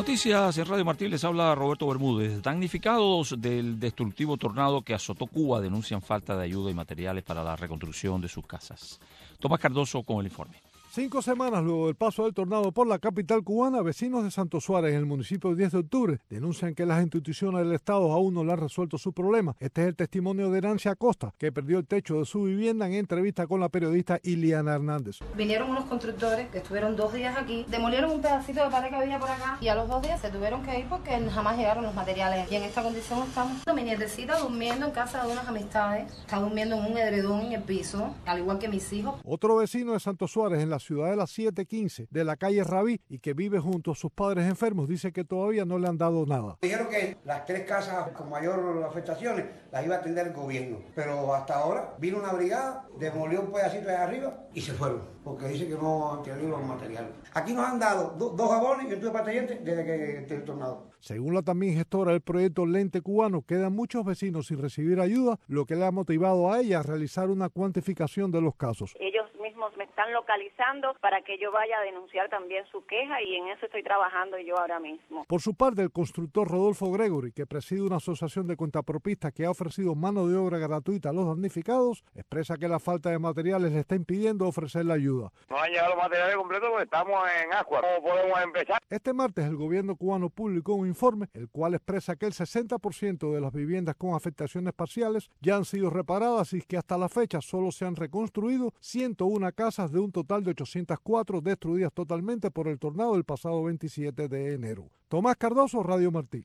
Noticias en Radio Martí, les habla Roberto Bermúdez. Damnificados del destructivo tornado que azotó Cuba denuncian falta de ayuda y materiales para la reconstrucción de sus casas. Tomás Cardoso con el informe. 5 semanas luego del paso del tornado por la capital cubana, vecinos de Santo Suárez, en el municipio de 10 de octubre, denuncian que las instituciones del Estado aún no le han resuelto su problema. Este es el testimonio de Nancy Acosta, que perdió el techo de su vivienda en entrevista con la periodista Iliana Hernández. Vinieron unos constructores que estuvieron 2 días aquí, demolieron un pedacito de pared que había por acá y a los 2 días se tuvieron que ir porque jamás llegaron los materiales. Y en esta condición estamos. Mi nietecita durmiendo en casa de unas amistades, está durmiendo en un edredón en el piso, al igual que mis hijos. Otro vecino de Santo Suárez, en la ciudad de la 715 de la calle Rabí, y que vive junto a sus padres enfermos, dice que todavía no le han dado nada. Dijeron que las 3 casas con mayor afectaciones las iba a atender el gobierno, pero hasta ahora vino una brigada, demolió un pedacito de arriba y se fueron, porque dice que no han tenido los materiales. Aquí nos han dado 2 jabones y un tubo patente desde que el tornado. Según la también gestora del proyecto Lente Cubano, quedan muchos vecinos sin recibir ayuda, lo que le ha motivado a ella a realizar una cuantificación de los casos. Ellos mismos me están localizando para que yo vaya a denunciar también su queja y en eso estoy trabajando yo ahora mismo. Por su parte, el constructor Rodolfo Gregory, que preside una asociación de cuentapropistas que ha ofrecido mano de obra gratuita a los damnificados, expresa que la falta de materiales le está impidiendo ofrecer la ayuda. No han llegado los materiales completos porque estamos en agua. ¿Cómo podemos empezar? Este martes el gobierno cubano publicó un informe, el cual expresa que el 60% de las viviendas con afectaciones parciales ya han sido reparadas y que hasta la fecha solo se han reconstruido 101 casas de un total de 804 destruidas totalmente por el tornado del pasado 27 de enero. Tomás Cardoso, Radio Martí.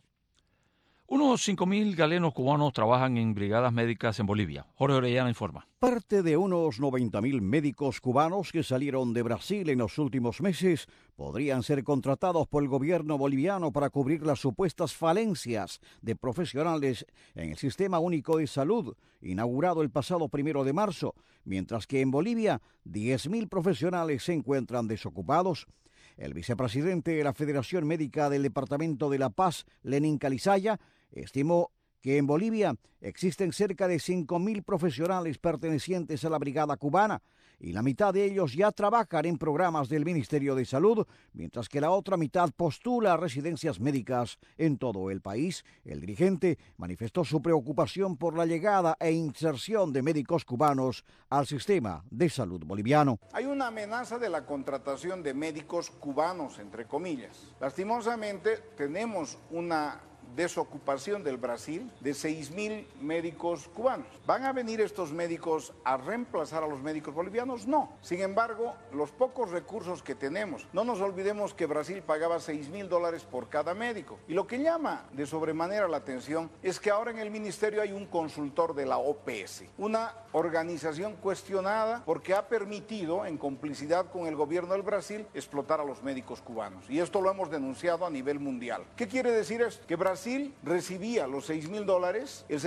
Unos 5.000 galenos cubanos trabajan en brigadas médicas en Bolivia. Jorge Orellana informa. Parte de unos 90.000 médicos cubanos que salieron de Brasil en los últimos meses podrían ser contratados por el gobierno boliviano para cubrir las supuestas falencias de profesionales en el Sistema Único de Salud, inaugurado el pasado 1 de marzo, mientras que en Bolivia 10.000 profesionales se encuentran desocupados. El vicepresidente de la Federación Médica del Departamento de La Paz, Lenín Calizaya, estimó que en Bolivia existen cerca de 5.000 profesionales pertenecientes a la Brigada Cubana y la mitad de ellos ya trabajan en programas del Ministerio de Salud, mientras que la otra mitad postula a residencias médicas en todo el país. El dirigente manifestó su preocupación por la llegada e inserción de médicos cubanos al sistema de salud boliviano. Hay una amenaza de la contratación de médicos cubanos, entre comillas. Lastimosamente, tenemos una desocupación del Brasil de 6.000 médicos cubanos. ¿Van a venir estos médicos a reemplazar a los médicos bolivianos? No. Sin embargo, los pocos recursos que tenemos, no nos olvidemos que Brasil pagaba $6.000 por cada médico. Y lo que llama de sobremanera la atención es que ahora en el ministerio hay un consultor de la OPS, una organización cuestionada porque ha permitido, en complicidad con el gobierno del Brasil, explotar a los médicos cubanos. Y esto lo hemos denunciado a nivel mundial. ¿Qué quiere decir esto? Que Brasil recibía los $6.000, el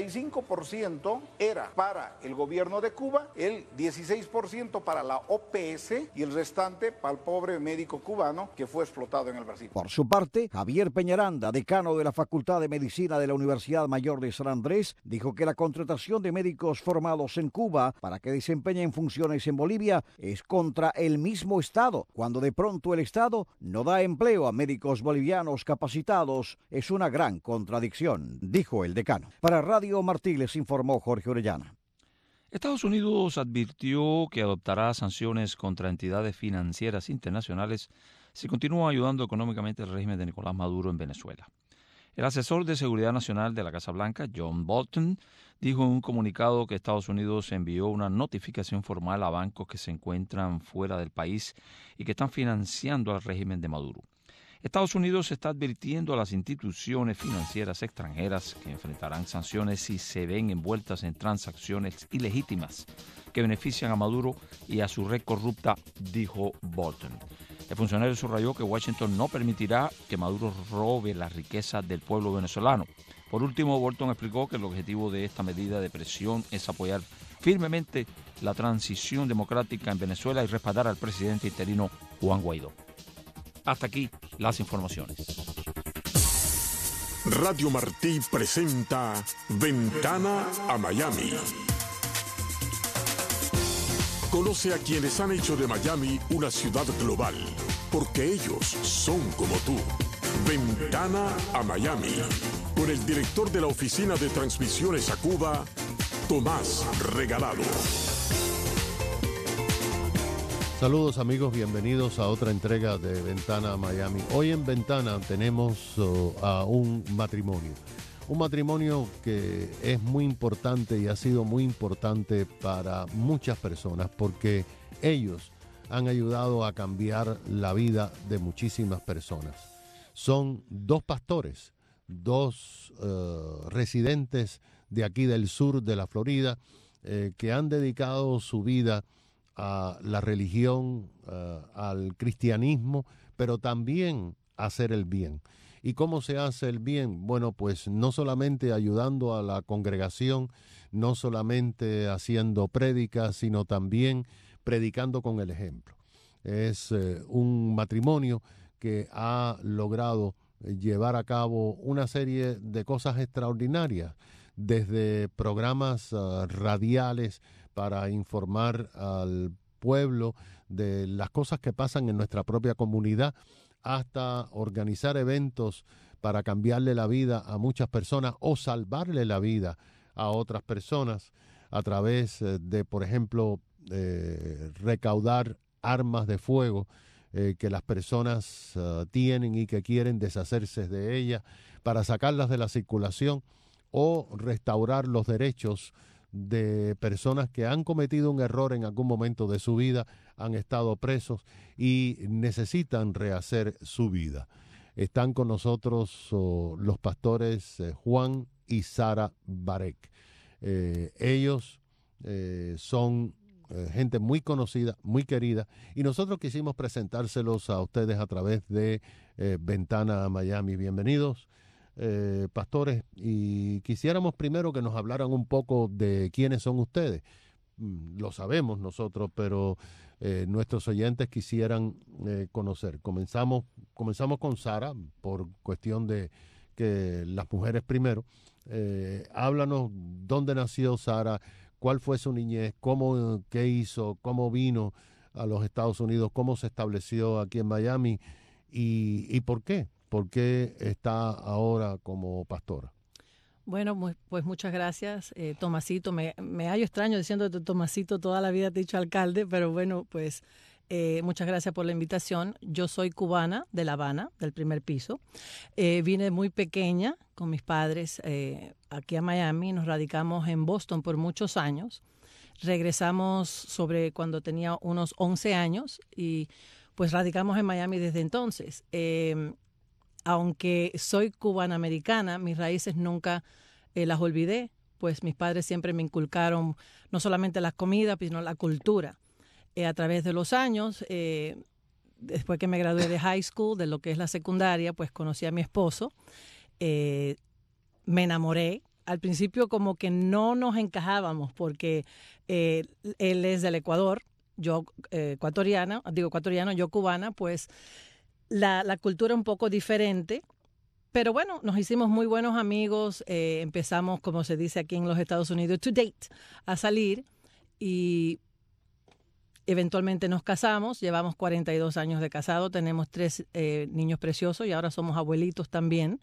65% era para el gobierno de Cuba, el 16% para la OPS y el restante para el pobre médico cubano que fue explotado en el Brasil. Por su parte, Javier Peñaranda, decano de la Facultad de Medicina de la Universidad Mayor de San Andrés, dijo que la contratación de médicos formados en Cuba para que desempeñen funciones en Bolivia es contra el mismo Estado, cuando de pronto el Estado no da empleo a médicos bolivianos capacitados. Es una gran contradicción, dijo el decano. Para Radio Martí les informó Jorge Orellana. Estados Unidos advirtió que adoptará sanciones contra entidades financieras internacionales si continúa ayudando económicamente al régimen de Nicolás Maduro en Venezuela. El asesor de Seguridad Nacional de la Casa Blanca, John Bolton, dijo en un comunicado que Estados Unidos envió una notificación formal a bancos que se encuentran fuera del país y que están financiando al régimen de Maduro. Estados Unidos está advirtiendo a las instituciones financieras extranjeras que enfrentarán sanciones si se ven envueltas en transacciones ilegítimas que benefician a Maduro y a su red corrupta, dijo Bolton. El funcionario subrayó que Washington no permitirá que Maduro robe la riqueza del pueblo venezolano. Por último, Bolton explicó que el objetivo de esta medida de presión es apoyar firmemente la transición democrática en Venezuela y respaldar al presidente interino Juan Guaidó. Hasta aquí las informaciones. Radio Martí presenta Ventana a Miami. Conoce a quienes han hecho de Miami una ciudad global, porque ellos son como tú. Ventana a Miami, con el director de la Oficina de Transmisiones a Cuba, Tomás Regalado. Saludos amigos, bienvenidos a otra entrega de Ventana a Miami. Hoy en Ventana tenemos a un matrimonio que es muy importante y ha sido muy importante para muchas personas porque ellos han ayudado a cambiar la vida de muchísimas personas. Son dos pastores, dos residentes de aquí del sur de la Florida que han dedicado su vida a la religión, al cristianismo, pero también a hacer el bien. ¿Y cómo se hace el bien? Bueno, pues no solamente ayudando a la congregación, no solamente haciendo prédicas, sino también predicando con el ejemplo. Es un matrimonio que ha logrado llevar a cabo una serie de cosas extraordinarias, desde programas radiales para informar al pueblo de las cosas que pasan en nuestra propia comunidad, hasta organizar eventos para cambiarle la vida a muchas personas o salvarle la vida a otras personas a través de, por ejemplo, recaudar armas de fuego que las personas tienen y que quieren deshacerse de ellas para sacarlas de la circulación o restaurar los derechos de personas que han cometido un error en algún momento de su vida, han estado presos y necesitan rehacer su vida. Están con nosotros los pastores Juan y Sara Barek. Ellos son gente muy conocida, muy querida, y nosotros quisimos presentárselos a ustedes a través de Ventana a Miami. Bienvenidos, pastores, y quisiéramos primero que nos hablaran un poco de quiénes son ustedes. Lo sabemos nosotros, pero nuestros oyentes quisieran conocer. Comenzamos con Sara, por cuestión de que las mujeres primero. Háblanos dónde nació Sara, cuál fue su niñez, qué hizo, cómo vino a los Estados Unidos, cómo se estableció aquí en Miami y por qué. ¿Por qué está ahora como pastora? Bueno, pues muchas gracias, Tomasito. Me hallo extraño diciéndote Tomasito, toda la vida te he dicho alcalde, pero bueno, pues muchas gracias por la invitación. Yo soy cubana de La Habana, del primer piso. Vine muy pequeña con mis padres aquí a Miami, nos radicamos en Boston por muchos años. Regresamos sobre cuando tenía unos 11 años y pues radicamos en Miami desde entonces. Aunque soy cubana-americana, mis raíces nunca las olvidé, pues mis padres siempre me inculcaron no solamente la comida, sino la cultura. A través de los años, después que me gradué de high school, de lo que es la secundaria, pues conocí a mi esposo, me enamoré. Al principio como que no nos encajábamos porque él es del Ecuador, yo ecuatoriano, yo cubana, pues la cultura un poco diferente, pero bueno, nos hicimos muy buenos amigos, empezamos, como se dice aquí en los Estados Unidos, to date, a salir y eventualmente nos casamos, llevamos 42 años de casado, tenemos 3 niños preciosos y ahora somos abuelitos también.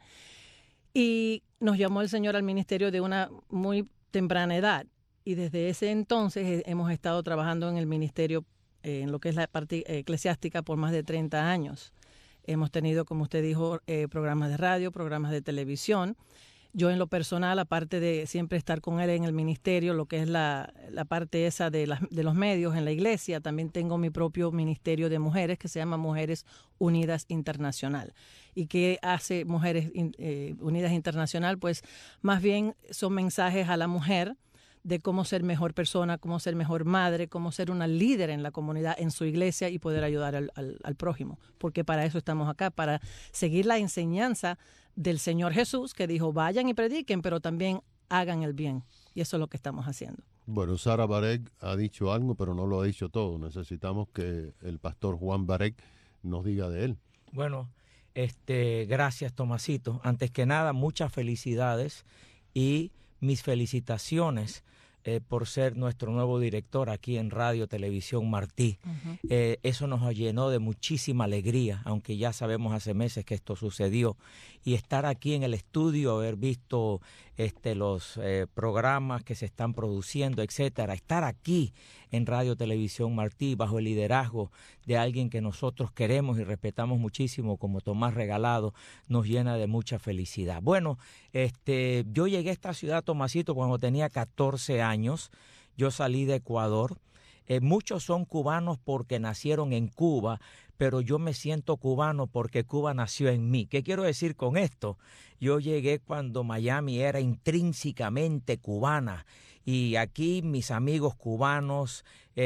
Y nos llamó el Señor al ministerio de una muy temprana edad y desde ese entonces hemos estado trabajando en el ministerio, en lo que es la parte eclesiástica por más de 30 años. Hemos tenido, como usted dijo, programas de radio, programas de televisión. Yo en lo personal, aparte de siempre estar con él en el ministerio, lo que es la parte esa de los medios en la iglesia, también tengo mi propio ministerio de mujeres que se llama Mujeres Unidas Internacional. ¿Y qué hace Mujeres Unidas Internacional? Pues más bien son mensajes a la mujer de cómo ser mejor persona, cómo ser mejor madre, cómo ser una líder en la comunidad, en su iglesia y poder ayudar al prójimo. Porque para eso estamos acá, para seguir la enseñanza del Señor Jesús, que dijo, vayan y prediquen, pero también hagan el bien. Y eso es lo que estamos haciendo. Bueno, Sara Barek ha dicho algo, pero no lo ha dicho todo. Necesitamos que el pastor Juan Barek nos diga de él. Bueno, gracias, Tomasito. Antes que nada, muchas felicidades y mis felicitaciones por ser nuestro nuevo director aquí en Radio Televisión Martí. Eso nos llenó de muchísima alegría, aunque ya sabemos hace meses que esto sucedió. Y estar aquí en el estudio, haber visto los programas que se están produciendo, etcétera. Estar aquí en Radio Televisión Martí bajo el liderazgo de alguien que nosotros queremos y respetamos muchísimo como Tomás Regalado nos llena de mucha felicidad. Bueno, yo llegué a esta ciudad, Tomasito, cuando tenía 14 años. Yo salí de Ecuador. Muchos son cubanos porque nacieron en Cuba, pero yo me siento cubano porque Cuba nació en mí. ¿Qué quiero decir con esto? Yo llegué cuando Miami era intrínsecamente cubana y aquí mis amigos cubanos,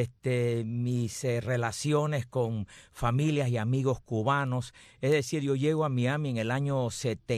mis relaciones con familias y amigos cubanos. Es decir, yo llego a Miami en el año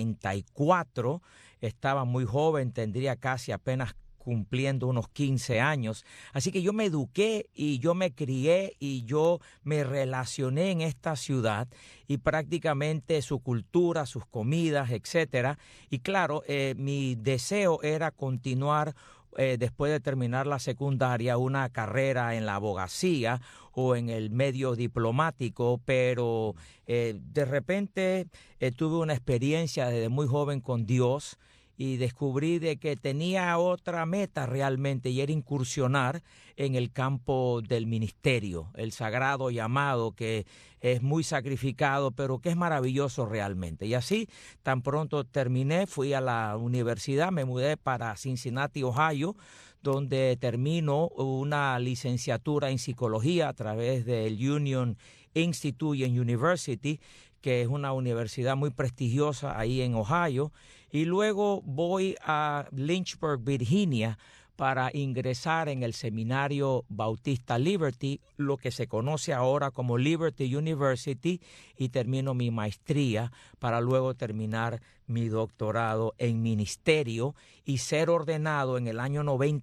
74, estaba muy joven, tendría casi apenas cumpliendo unos 15 años. Así que yo me eduqué y yo me crié y yo me relacioné en esta ciudad y prácticamente su cultura, sus comidas, etcétera. Y claro, mi deseo era continuar después de terminar la secundaria una carrera en la abogacía o en el medio diplomático, pero de repente tuve una experiencia desde muy joven con Dios y descubrí de que tenía otra meta realmente y era incursionar en el campo del ministerio, el sagrado llamado que es muy sacrificado, pero que es maravilloso realmente. Y así, tan pronto terminé, fui a la universidad, me mudé para Cincinnati, Ohio, donde termino una licenciatura en psicología a través del Union Institute and University, que es una universidad muy prestigiosa ahí en Ohio, y luego voy a Lynchburg, Virginia, para ingresar en el Seminario Bautista Liberty, lo que se conoce ahora como Liberty University, y termino mi maestría para luego terminar mi doctorado en ministerio y ser ordenado en el año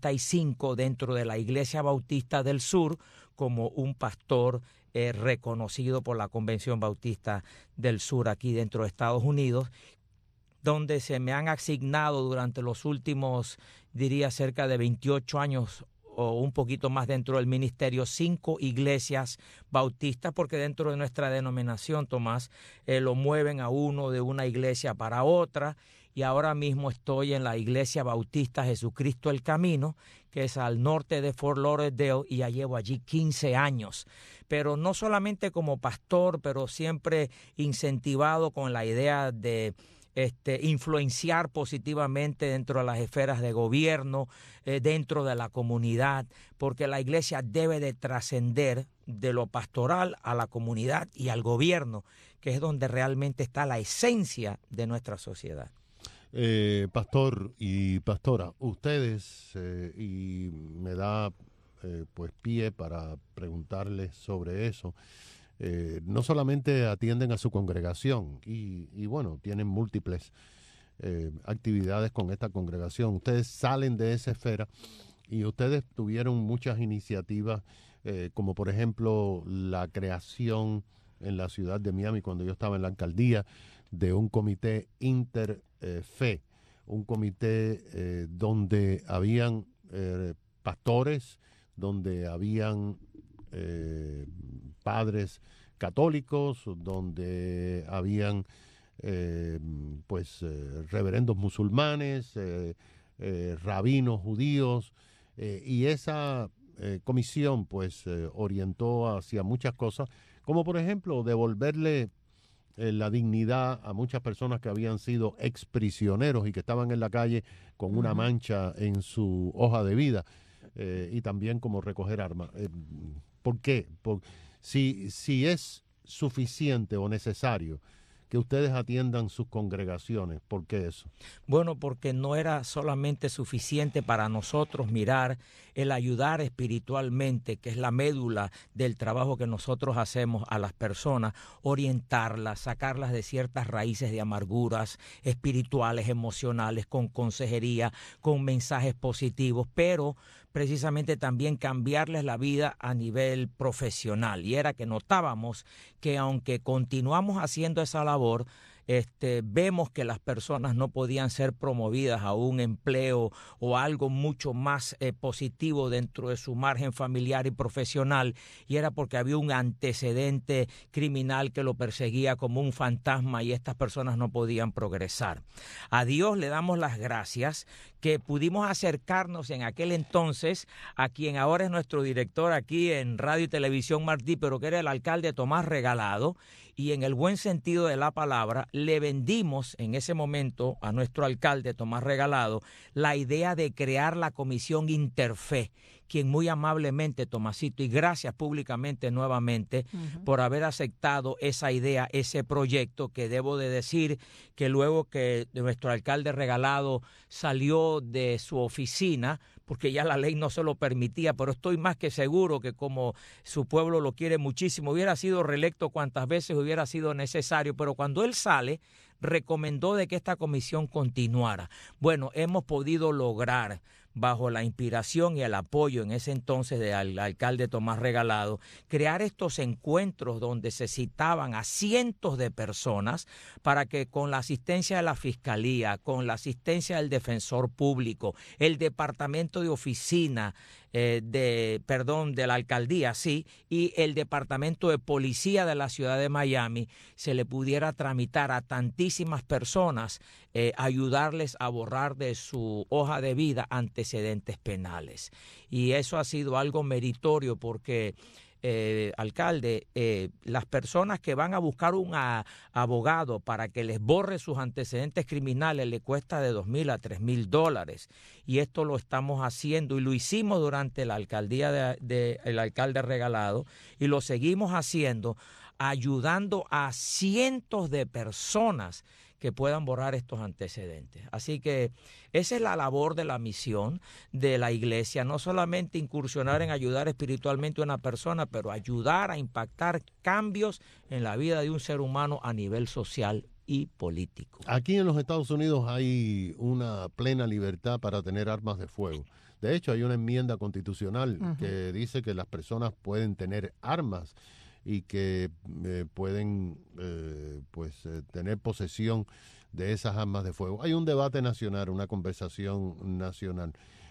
95 dentro de la Iglesia Bautista del Sur como un pastor reconocido por la Convención Bautista del Sur aquí dentro de Estados Unidos, donde se me han asignado durante los últimos, diría, cerca de 28 años o un poquito más dentro del ministerio, 5 iglesias bautistas, porque dentro de nuestra denominación, Tomás, lo mueven a uno de una iglesia para otra, y ahora mismo estoy en la Iglesia Bautista Jesucristo el Camino, que es al norte de Fort Lauderdale, y ya llevo allí 15 años. Pero no solamente como pastor, pero siempre incentivado con la idea de influenciar positivamente dentro de las esferas de gobierno, dentro de la comunidad, porque la iglesia debe de trascender de lo pastoral a la comunidad y al gobierno, que es donde realmente está la esencia de nuestra sociedad. Pastor y pastora, ustedes, y me da pues pie para preguntarles sobre eso, no solamente atienden a su congregación y bueno, tienen múltiples actividades con esta congregación. Ustedes salen de esa esfera y ustedes tuvieron muchas iniciativas, como por ejemplo la creación en la ciudad de Miami, cuando yo estaba en la alcaldía, de un comité interfe, un comité donde habían pastores, donde habían padres católicos, donde habían reverendos musulmanes, rabinos judíos, y esa comisión pues orientó hacia muchas cosas, como por ejemplo devolverle la dignidad a muchas personas que habían sido exprisioneros y que estaban en la calle con una mancha en su hoja de vida, y también como recoger armas. ¿Por qué? Si es suficiente o necesario que ustedes atiendan sus congregaciones, ¿por qué eso? Bueno, porque no era solamente suficiente para nosotros mirar el ayudar espiritualmente, que es la médula del trabajo que nosotros hacemos a las personas, orientarlas, sacarlas de ciertas raíces de amarguras espirituales, emocionales, con consejería, con mensajes positivos, pero precisamente también cambiarles la vida a nivel profesional. Y era que notábamos que aunque continuamos haciendo esa labor, vemos que las personas no podían ser promovidas a un empleo o algo mucho más positivo dentro de su margen familiar y profesional, y era porque había un antecedente criminal que lo perseguía como un fantasma y estas personas no podían progresar. A Dios le damos las gracias que pudimos acercarnos en aquel entonces a quien ahora es nuestro director aquí en Radio y Televisión Martí, pero que era el alcalde Tomás Regalado, y en el buen sentido de la palabra le vendimos en ese momento a nuestro alcalde Tomás Regalado la idea de crear la Comisión Interfe, quien muy amablemente, Tomasito, y gracias públicamente nuevamente por haber aceptado esa idea, ese proyecto, que debo de decir que luego que nuestro alcalde Regalado salió de su oficina, porque ya la ley no se lo permitía, pero estoy más que seguro que como su pueblo lo quiere muchísimo, hubiera sido reelecto cuantas veces hubiera sido necesario, pero cuando él sale, recomendó de que esta comisión continuara. Bueno, hemos podido lograr, bajo la inspiración y el apoyo en ese entonces del alcalde Tomás Regalado, crear estos encuentros donde se citaban a cientos de personas para que con la asistencia de la Fiscalía, con la asistencia del Defensor Público, el Departamento de Oficina, de la alcaldía, sí, y el Departamento de Policía de la ciudad de Miami, se le pudiera tramitar a tantísimas personas, ayudarles a borrar de su hoja de vida antecedentes penales. Y eso ha sido algo meritorio porque, alcalde, las personas que van a buscar un abogado para que les borre sus antecedentes criminales le cuesta de $2,000 a $3,000, y esto lo estamos haciendo y lo hicimos durante la alcaldía del alcalde Regalado y lo seguimos haciendo, ayudando a cientos de personas que puedan borrar estos antecedentes. Así que esa es la labor de la misión de la iglesia, no solamente incursionar en ayudar espiritualmente a una persona, pero ayudar a impactar cambios en la vida de un ser humano a nivel social y político. Aquí en los Estados Unidos hay una plena libertad para tener armas de fuego. De hecho, hay una enmienda constitucional que dice que las personas pueden tener armas y que pueden tener posesión de esas armas de fuego. Hay un debate nacional, una conversación nacional,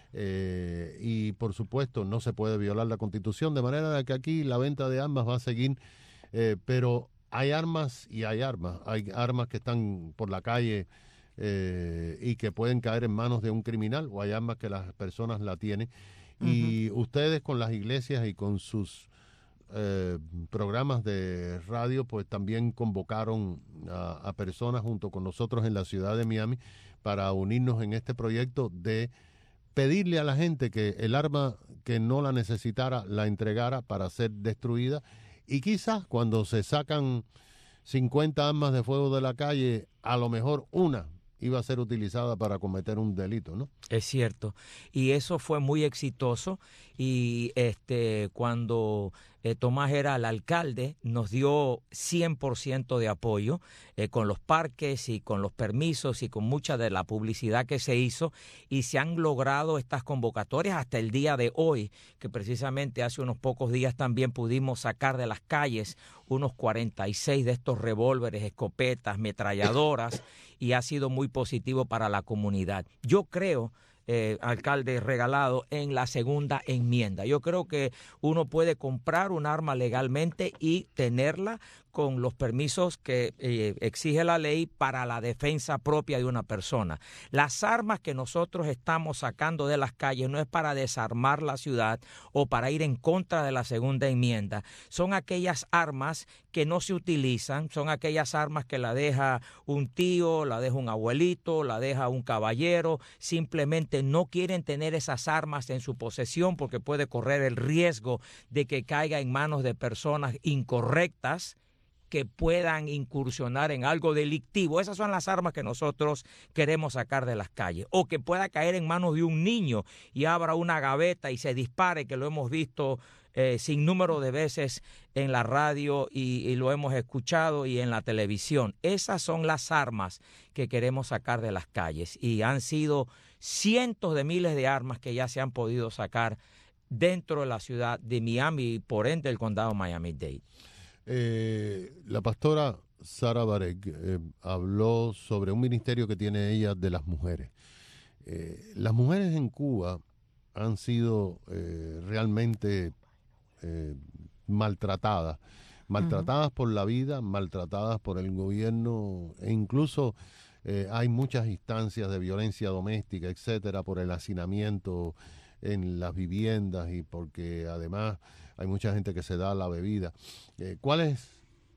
y por supuesto no se puede violar la Constitución, de manera que aquí la venta de armas va a seguir, pero hay armas y hay armas. Hay armas que están por la calle y que pueden caer en manos de un criminal, o hay armas que las personas la tienen. Y ustedes con las iglesias y con sus programas de radio, pues también convocaron a personas junto con nosotros en la ciudad de Miami para unirnos en este proyecto de pedirle a la gente que el arma que no la necesitara la entregara para ser destruida, y quizás cuando se sacan 50 armas de fuego de la calle, a lo mejor una iba a ser utilizada para cometer un delito, ¿no? Es cierto, y eso fue muy exitoso, y cuando Tomás era el alcalde, nos dio 100% de apoyo con los parques y con los permisos y con mucha de la publicidad que se hizo, y se han logrado estas convocatorias hasta el día de hoy, que precisamente hace unos pocos días también pudimos sacar de las calles unos 46 de estos revólveres, escopetas, metralladoras, y ha sido muy positivo para la comunidad. Yo creo, alcalde Regalado, en la segunda enmienda. Yo creo que uno puede comprar un arma legalmente y tenerla con los permisos que exige la ley para la defensa propia de una persona. Las armas que nosotros estamos sacando de las calles no es para desarmar la ciudad o para ir en contra de la segunda enmienda. Son aquellas armas que no se utilizan, son aquellas armas que la deja un tío, la deja un abuelito, la deja un caballero. Simplemente no quieren tener esas armas en su posesión porque puede correr el riesgo de que caiga en manos de personas incorrectas que puedan incursionar en algo delictivo. Esas son las armas que nosotros queremos sacar de las calles. O que pueda caer en manos de un niño y abra una gaveta y se dispare, que lo hemos visto sin número de veces en la radio y lo hemos escuchado y en la televisión. Esas son las armas que queremos sacar de las calles, y han sido cientos de miles de armas que ya se han podido sacar dentro de la ciudad de Miami y por ende el condado Miami-Dade. La pastora Sara Barek habló sobre un ministerio que tiene ella de las mujeres. Las mujeres en Cuba han sido realmente maltratadas por la vida, maltratadas por el gobierno, e incluso hay muchas instancias de violencia doméstica, etcétera, por el hacinamiento en las viviendas y porque además hay mucha gente que se da la bebida. ¿Cuál es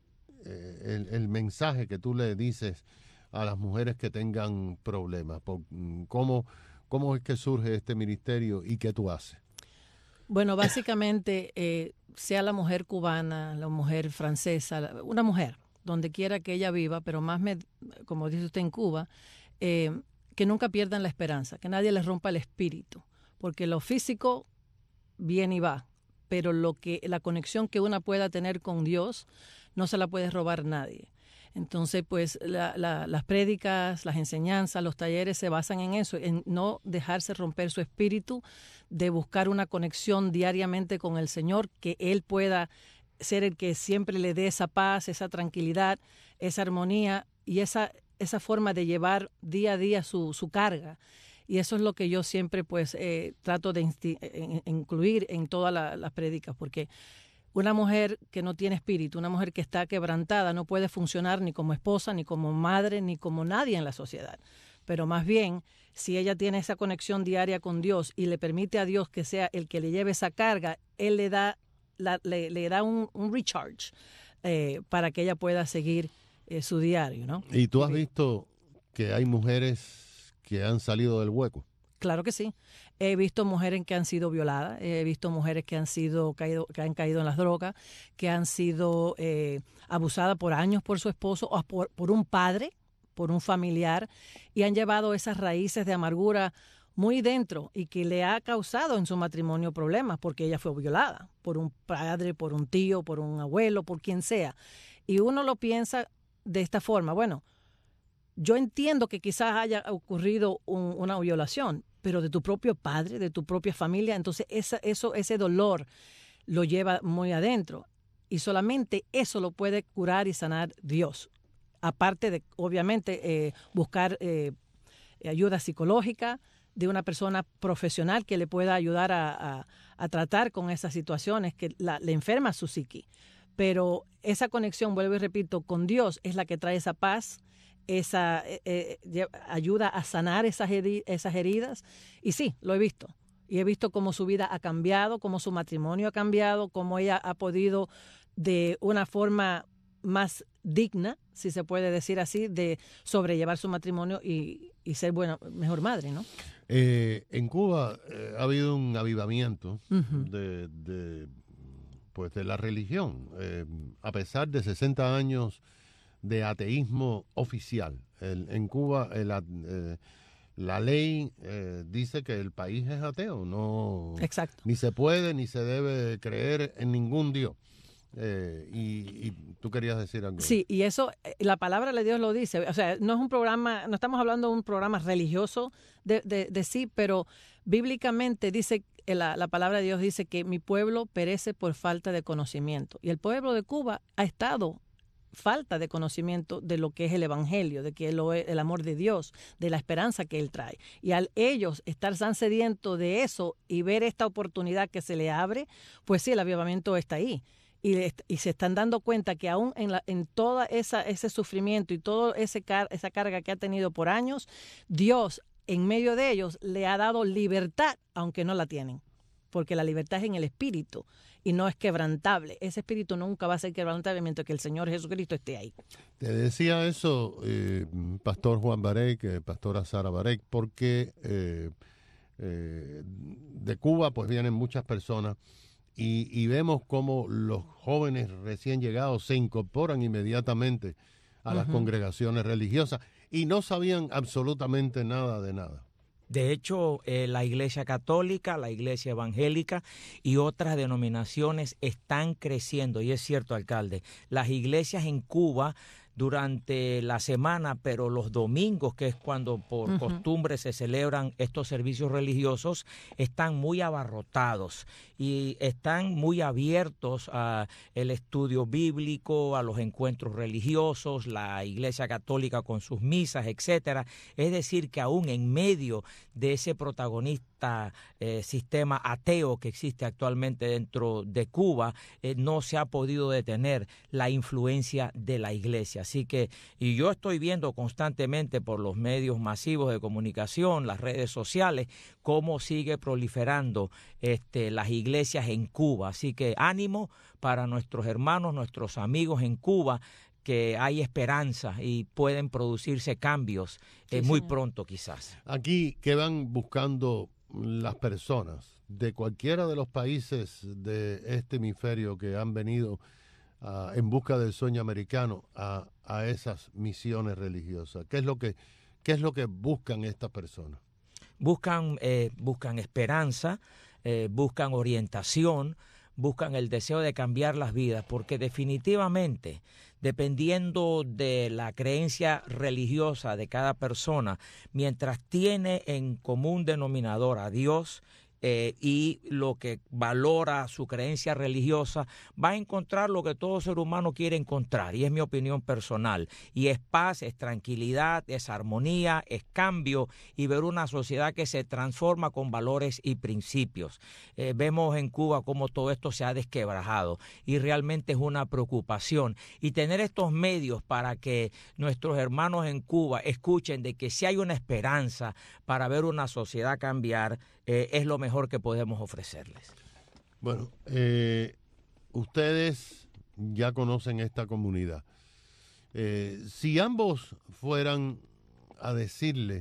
el mensaje que tú le dices a las mujeres que tengan problemas? ¿Cómo es que surge este ministerio y qué tú haces? Bueno, básicamente, sea la mujer cubana, la mujer francesa, una mujer, donde quiera que ella viva, pero más, como dice usted en Cuba, que nunca pierdan la esperanza, que nadie les rompa el espíritu, porque lo físico viene y va, pero la conexión que una pueda tener con Dios no se la puede robar nadie. Entonces, pues las prédicas, las enseñanzas, los talleres se basan en eso, en no dejarse romper su espíritu, de buscar una conexión diariamente con el Señor, que Él pueda ser el que siempre le dé esa paz, esa tranquilidad, esa armonía y esa forma de llevar día a día su carga. Y eso es lo que yo siempre pues trato de incluir en todas las prédicas, porque una mujer que no tiene espíritu, una mujer que está quebrantada, no puede funcionar ni como esposa, ni como madre, ni como nadie en la sociedad. Pero más bien, si ella tiene esa conexión diaria con Dios y le permite a Dios que sea el que le lleve esa carga, Él le da un recharge para que ella pueda seguir su diario, ¿no? ¿Y tú has visto que hay mujeres que han salido del hueco? Claro que sí. He visto mujeres que han sido violadas, he visto mujeres que han caído en las drogas, que han sido abusadas por años por su esposo o por un padre, por un familiar, y han llevado esas raíces de amargura muy dentro y que le ha causado en su matrimonio problemas porque ella fue violada por un padre, por un tío, por un abuelo, por quien sea. Y uno lo piensa de esta forma, bueno, yo entiendo que quizás haya ocurrido una violación, pero de tu propio padre, de tu propia familia, entonces ese dolor lo lleva muy adentro y solamente eso lo puede curar y sanar Dios. Aparte de, obviamente, buscar ayuda psicológica de una persona profesional que le pueda ayudar a tratar con esas situaciones que le enferma su psique. Pero esa conexión, vuelvo y repito, con Dios es la que trae esa paz, esa ayuda a sanar esas heridas. Y sí, lo he visto. Y he visto cómo su vida ha cambiado, cómo su matrimonio ha cambiado, cómo ella ha podido de una forma más digna, si se puede decir así, de sobrellevar su matrimonio y ser mejor madre, ¿no? En Cuba ha habido un avivamiento de la religión, a pesar de 60 años de ateísmo oficial. En Cuba la ley dice que el país es ateo, no. Exacto. Ni se puede ni se debe creer en ningún Dios. Y tú querías decir algo. Sí, y eso, la palabra de Dios lo dice. O sea, no es un programa, no estamos hablando de un programa religioso de sí, pero bíblicamente dice, la palabra de Dios dice que mi pueblo perece por falta de conocimiento. Y el pueblo de Cuba ha estado falta de conocimiento de lo que es el evangelio, de que el amor de Dios, de la esperanza que Él trae. Y al ellos estar tan sedientos de eso y ver esta oportunidad que se le abre, pues sí, el avivamiento está ahí. Y se están dando cuenta que aún en todo ese sufrimiento y toda esa carga que ha tenido por años, Dios en medio de ellos le ha dado libertad, aunque no la tienen. Porque la libertad es en el espíritu y no es quebrantable. Ese espíritu nunca va a ser quebrantable mientras que el Señor Jesucristo esté ahí. Te decía eso, Pastor Juan Barek, Pastora Sara Barek, porque de Cuba pues vienen muchas personas y vemos cómo los jóvenes recién llegados se incorporan inmediatamente a las congregaciones religiosas y no sabían absolutamente nada de nada. De hecho, la Iglesia Católica, la Iglesia Evangélica y otras denominaciones están creciendo. Y es cierto, alcalde, las iglesias en Cuba durante la semana, pero los domingos, que es cuando por costumbre se celebran estos servicios religiosos, están muy abarrotados y están muy abiertos al estudio bíblico, a los encuentros religiosos, la Iglesia Católica con sus misas, etcétera. Es decir, que aún en medio de ese protagonista sistema ateo que existe actualmente dentro de Cuba, no se ha podido detener la influencia de la Iglesia. Así que, y yo estoy viendo constantemente por los medios masivos de comunicación, las redes sociales, cómo sigue proliferando las iglesias en Cuba. Así que ánimo para nuestros hermanos, nuestros amigos en Cuba, que hay esperanza y pueden producirse cambios muy pronto quizás. Aquí, ¿qué van buscando las personas de cualquiera de los países de este hemisferio que han venido en busca del sueño americano a esas misiones religiosas? ¿Qué es lo que buscan estas personas? Buscan esperanza, buscan orientación, buscan el deseo de cambiar las vidas, porque definitivamente, dependiendo de la creencia religiosa de cada persona, mientras tiene en común denominador a Dios y lo que valora su creencia religiosa, va a encontrar lo que todo ser humano quiere encontrar, y es mi opinión personal, y es paz, es tranquilidad, es armonía, es cambio, y ver una sociedad que se transforma con valores y principios. Vemos en Cuba cómo todo esto se ha desquebrajado, y realmente es una preocupación, y tener estos medios para que nuestros hermanos en Cuba escuchen de que sí hay una esperanza para ver una sociedad cambiar, es lo mejor que podemos ofrecerles. Bueno, ustedes ya conocen esta comunidad. Si ambos fueran a decirle,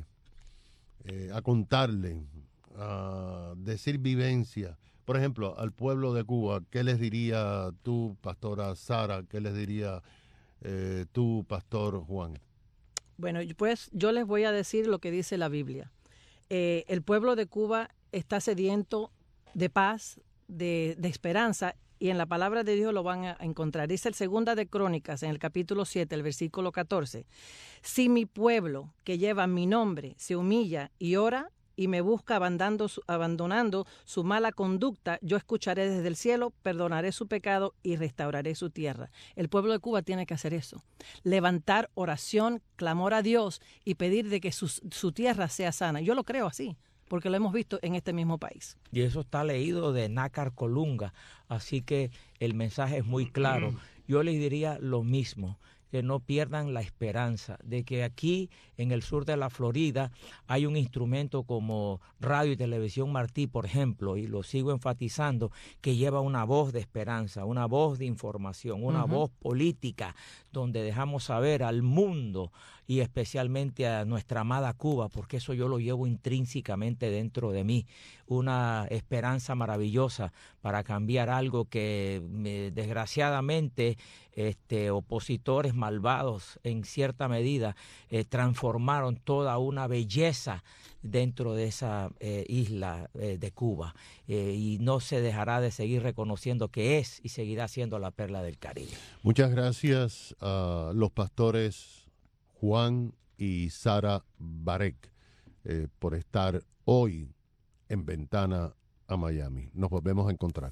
a contarle, a decir vivencia, por ejemplo, al pueblo de Cuba, ¿qué les diría tú, pastora Sara? ¿Qué les diría tú, pastor Juan? Bueno, pues yo les voy a decir lo que dice la Biblia. El pueblo de Cuba está sediento de paz, de esperanza, y en la palabra de Dios lo van a encontrar. Dice el 2 de Crónicas, en el capítulo 7, el versículo 14. Si mi pueblo, que lleva mi nombre, se humilla y ora y me busca abandonando su mala conducta, yo escucharé desde el cielo, perdonaré su pecado y restauraré su tierra. El pueblo de Cuba tiene que hacer eso. Levantar oración, clamor a Dios y pedir de que su tierra sea sana. Yo lo creo así, porque lo hemos visto en este mismo país. Y eso está leído de Nácar Colunga, así que el mensaje es muy claro. Yo les diría lo mismo, que no pierdan la esperanza de que aquí en el sur de la Florida hay un instrumento como Radio y Televisión Martí, por ejemplo, y lo sigo enfatizando, que lleva una voz de esperanza, una voz de información, una voz política, donde dejamos saber al mundo y especialmente a nuestra amada Cuba, porque eso yo lo llevo intrínsecamente dentro de mí, una esperanza maravillosa para cambiar algo que desgraciadamente opositores malvados en cierta medida transformaron toda una belleza dentro de esa isla de Cuba, y no se dejará de seguir reconociendo que es y seguirá siendo la perla del Caribe. Muchas gracias a los pastores Juan y Sara Barek por estar hoy en Ventana a Miami. Nos volvemos a encontrar.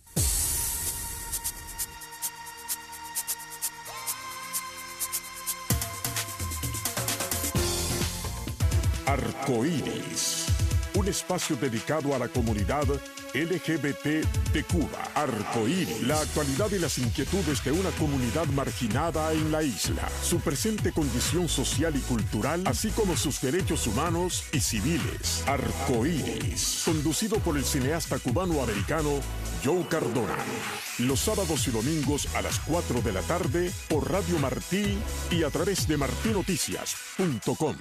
Arcoíris, un espacio dedicado a la comunidad LGBT de Cuba. Arcoíris, la actualidad y las inquietudes de una comunidad marginada en la isla, su presente condición social y cultural, así como sus derechos humanos y civiles. Arcoíris, conducido por el cineasta cubano-americano Joe Cardona. Los sábados y domingos a las 4 de la tarde por Radio Martí y a través de martinoticias.com.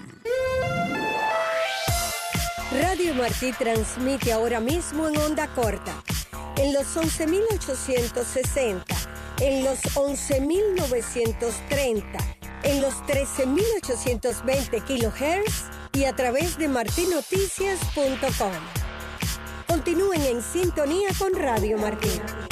Radio Martí transmite ahora mismo en onda corta, en los 11.860, en los 11.930, en los 13.820 kHz y a través de martinoticias.com. Continúen en sintonía con Radio Martí.